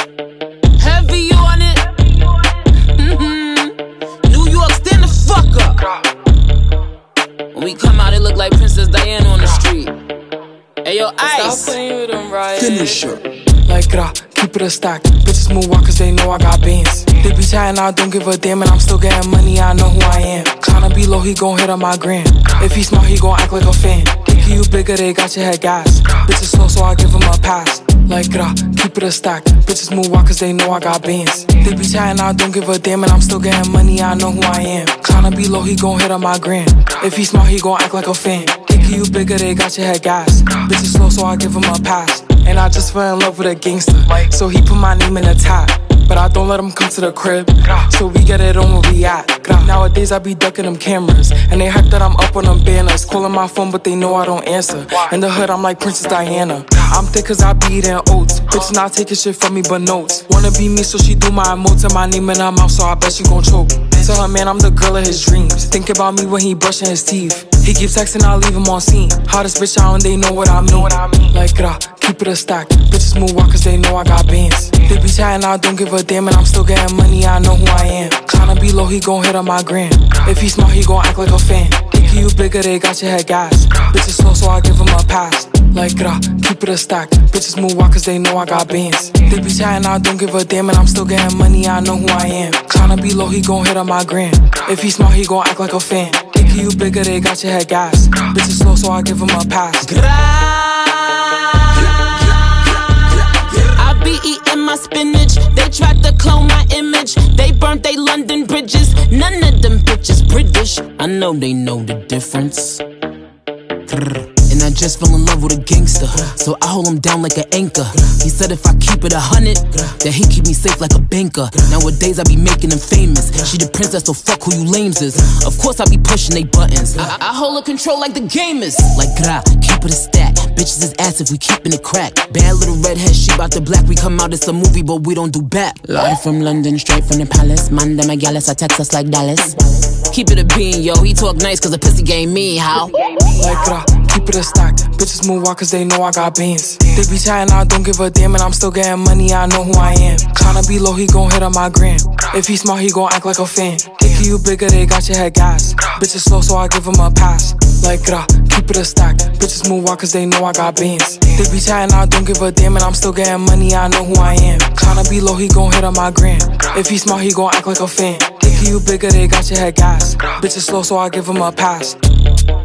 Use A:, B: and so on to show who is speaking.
A: Heavy on it. New York, stand the fuck up. When we come out, it look like Princess Diana on the street. Hey yo, Ice.
B: Stop playing with them, right?
C: Finisher. Like keep it a stack. Bitches move walk cause they know I got bands. They be chatting, I don't give a damn, and I'm still getting money, I know who I am. Tryna be low, he gon' hit on my gram. If he smart, he gon' act like a fan. Think you bigger, they got your head gas. Bitches slow, so I give him a pass. Like keep it a stack. Bitches move walk cause they know I got bands. They be chatting, I don't give a damn, and I'm still getting money, I know who I am. Tryna be low, he gon' hit on my gram. If he smart, he gon' act like a fan. Think you bigger, they got your head gas. Bitches slow, so I give him a pass. And I just fell in love with a gangster, so he put my name in the top. But I don't let him come to the crib, so we get it on where we at. Nowadays I be ducking them cameras, and they hype that I'm up on them banners. Calling my phone but they know I don't answer. In the hood I'm like Princess Diana. I'm thick cause I be eating oats. Bitch not taking shit from me but notes. Wanna be me so she do my emotes and my name in her mouth, so I bet she gon' choke. Tell her man I'm the girl of his dreams. Think about me when he brushing his teeth. He keeps texting, I leave him on scene. Hottest bitch out and they know what I mean. Like keep it a stack. Bitches move walk cause they know I got bands. They be chatting, I don't give a damn, and I'm still getting money, I know who I am. Tryna be low, he gon' hit on my gram. If he smart, he gon' act like a fan. Think you bigger, they got your head gas. Bitches slow, so I give him a pass. Like keep it a stack. Bitches move walk cause they know I got bands. They be chatting, I don't give a damn, and I'm still getting money, I know who I am. Tryna be low, he gon' hit on my gram. If he smart, he gon' act like a fan. Think you bigger, they got your head gas. Bitches slow, so I give him a pass.
A: I be eating my spinach. They tried to clone my image. They burnt they London bridges. None of them bitches British. I know they know the difference. And I just fell in love with a gangster, so I hold him down like an anchor. He said if I keep it 100, that he keep me safe like a banker. Nowadays I be making them famous. She the princess, so fuck who you lames is. Of course I be pushing they buttons. I hold her control like the gamers. Like keep it a stack. Bitches is ass if we keepin' it crack. Bad little redhead, she bout the black. We come out, it's a movie, but we don't do back. Live from London, straight from the palace. Man, them a gallus, I text us like Dallas. Keep it a bean, yo. He talk nice cause the pussy game mean, how?
C: Like keep it a stack. Bitches move walk cause they know I got bands. They be chatting, I don't give a damn, and I'm still getting money, I know who I am. Tryna be low, he gon' hit on my gram. If he smart, he gon' act like a fan. Think you bigger, they got your head gas. Bitches slow, so I give him a pass. Like keep it a stack. Bitches move walk cause they know I got bands. They be chatting, I don't give a damn, and I'm still getting money, I know who I am. Tryna be low, he gon' hit on my gram. If he smart, he gon' act like a fan. Think you bigger, they got your head gas. Bitches slow, so I give him a pass.